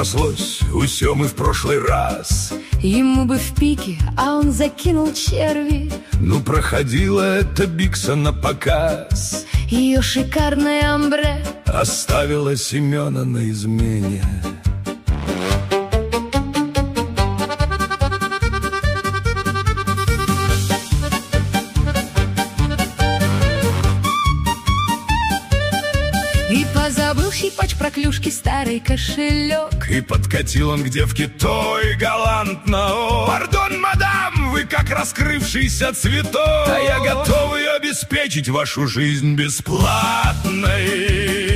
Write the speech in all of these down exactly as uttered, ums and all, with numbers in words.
срослось у Семы в прошлый раз. Ему бы в пике, а он закинул черви. Ну, проходила эта бикса на показ. Ее шикарное амбре оставила Семена на измене. И позабыл щипач про клюшки старый кошелек. И подкатил он к девке той галантно: о, пардон, мадам, вы как раскрывшийся цветок, а я готов ее обеспечить вашу жизнь бесплатной.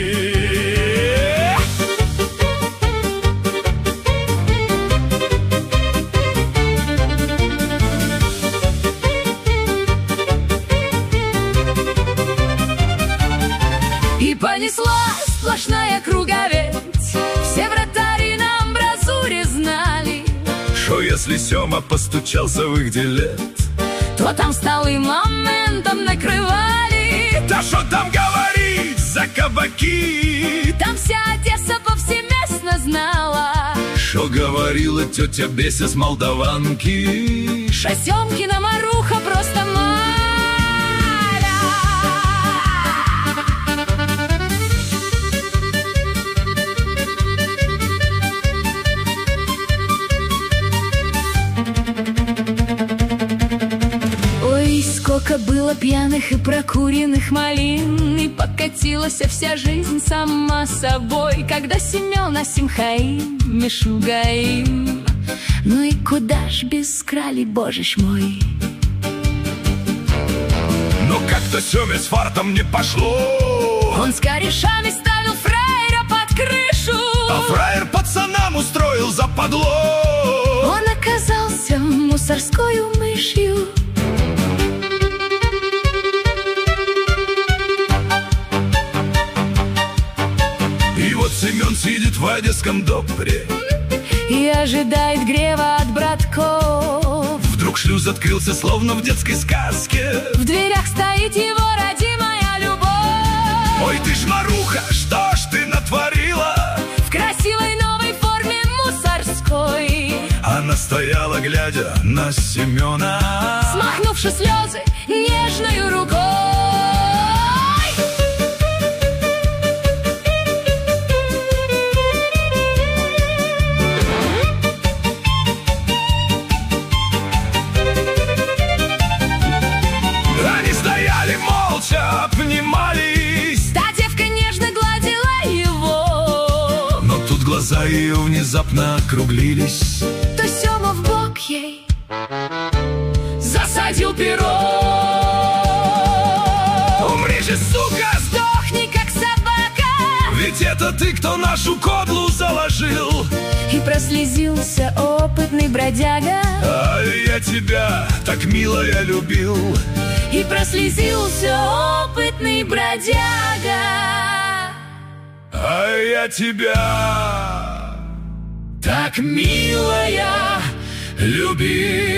И понеслась сплошная круговерть. Все вратари на амбразуре знали, что если Сема постучался в их делет, то там столы моментом накрывали. Да что там говорить за кабаки, там вся Одесса повсеместно знала, что говорила тетя Беся с Молдаванки. Шасемкина Маруха просто маля. Ой, сколько было пьяных и прокуренных малин, и покатилась вся жизнь сама собой, когда Семен Асимхаим Мишугаим. Ну и куда ж без крали, боже ж мой. Но как-то Семе с фартом не пошло. Он с корешами ставил фраера под крышу, а фраер пацанам устроил западло. Он оказался мусорскою мышью. И вот Семен сидит в одесском добре и ожидает грева от братков. Вдруг шлюз открылся, словно в детской сказке. В дверях стоит его родимая любовь. Ой, ты ж, Маруха, что ж ты натворила? В красивой новой форме мусорской она стояла, глядя на Семена, смахнувши слезы нежною рукой. обнимались. Та девка нежно гладила его, но тут глаза ее внезапно округлились. То Сема в бок ей засадил перо. Умри же, сука! Сдохни, как собака! Ведь это ты, кто нашу кодлу заложил. И прослезился опытный бродяга. А я тебя так мило я любил. И прослезился опытный бродяга. А я тебя так мило я любил.